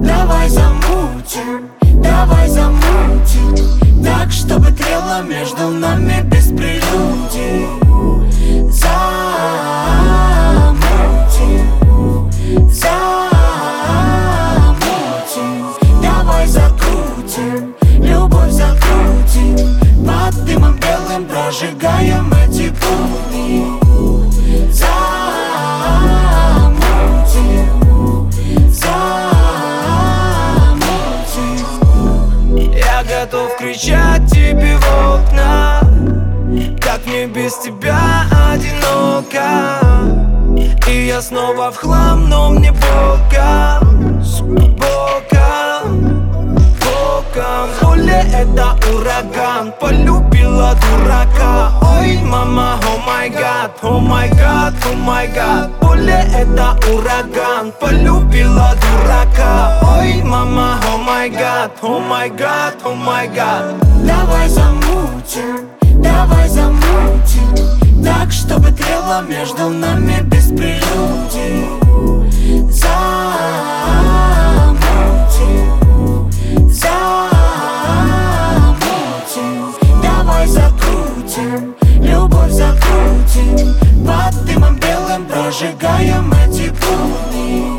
Давай замутим, давай замутим, так, чтобы трело между нами без прелюдий. Замутим, замутим, давай закрутим, любовь закрутим, под дымом белым прожигаем эти будни. Я готов кричать тебе в окна, как мне без тебя одиноко. И я снова в хлам, но мне боком, боком, боком. Поле это ураган, полюбила дурака. Ой, мама, о май гад, о май гад, о май гад. Поле это ураган, полюбила дурака. Ой, мама, о май гад, о май гад, о май гад. Давай замутим, давай замутим, так, чтобы трело между нами без прелюдий. Замутим, замутим, давай закрутим, любовь закрутим, под дымом белым прожигаем эти будни.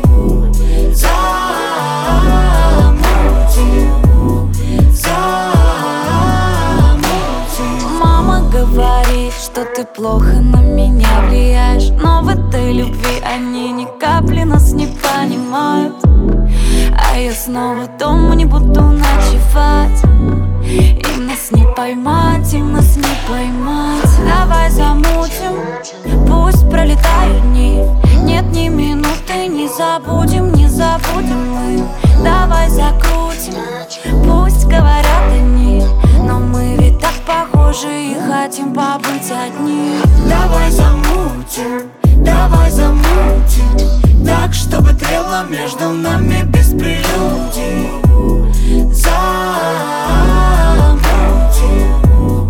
Говорит, что ты плохо на меня влияешь, но в этой любви они ни капли нас не понимают. А я снова дома не буду ночевать. Им нас не поймать, им нас не поймать. Давай замутим, пусть пролетают дни. Нет ни минуты, не забудем, не забудем мы. Давай закрутим, пусть говорят они, но мы ведь так похожи и хотим побыть одни. Давай замутим, давай замутим, так, чтобы трело между нами без прелюдий. Замутим,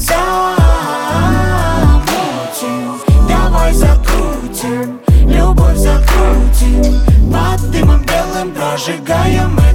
замутим, давай закрутим, любовь закрутим, под дымом белым прожигаем